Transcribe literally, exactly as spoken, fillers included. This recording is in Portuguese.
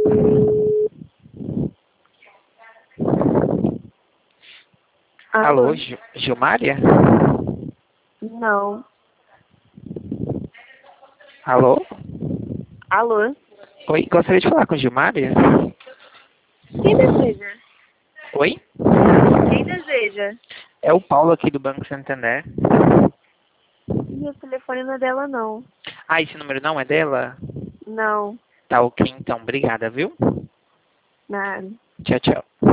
Alô, Alô? Gil- Gilmária? Não. Alô? Alô? Oi, gostaria de falar com Gilmária? Quem deseja? Oi? Quem deseja? É o Paulo aqui do Banco Santander. E o telefone não é dela, não. Ah, esse número não é dela? Não. Tá ok, então. Obrigada, viu? Nada. Tchau, tchau.